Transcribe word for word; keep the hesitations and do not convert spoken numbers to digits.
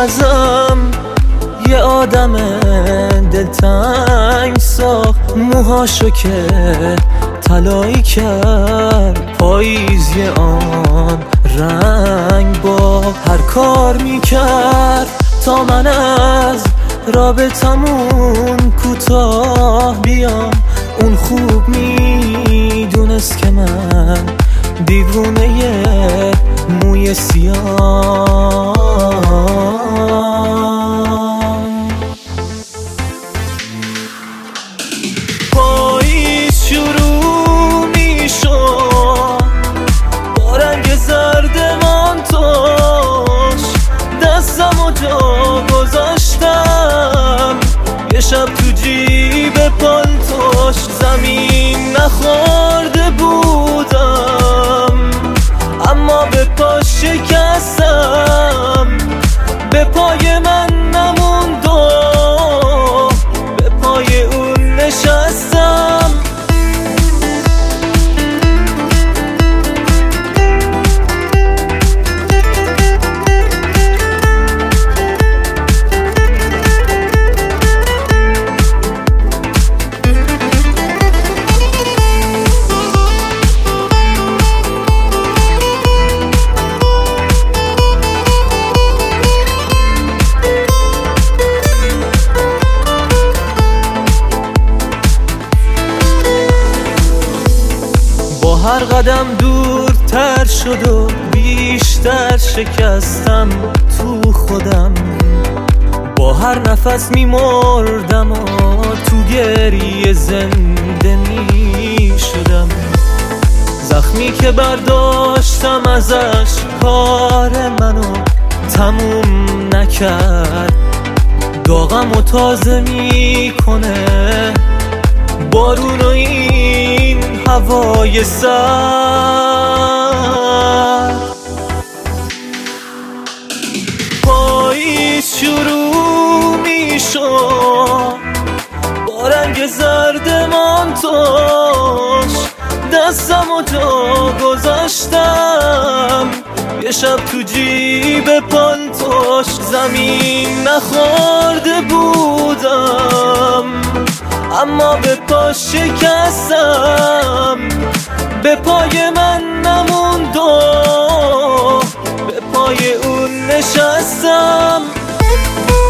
ازم یه آدم دلتنگ ساخت، موهاشو که طلایی کرد، پاییزی آن رنگ با هر کار میکرد تا من از رابطمون کوتاه بیام. اون خوب میدونست که من دیوونه موی سیاه. پاییز شروع میشد با رنگ زرد مانتوش، دستم و جا گذاشتم یه شب تو جیب پالتوش. زمین نخورده بودم اما به پا شکستم، به پای من نموند و به پای اون نشستم. هر قدم دورتر شد و بیشتر شکستم تو خودم، با هر نفس میمردم و تو گریه زنده میشدم. زخمی که برداشتم ازش کار منو تموم نکرد، داغم و تازه میکنه بارون و این هوای سرد. پاییز شروع میشد با رنگ زرد مانتوش، دستم و جا گذاشتم یه شب تو جیب پالتوش. زمین نخورده بودم اما به پا شکستم، به پای من نموند و به پای اون نشستم.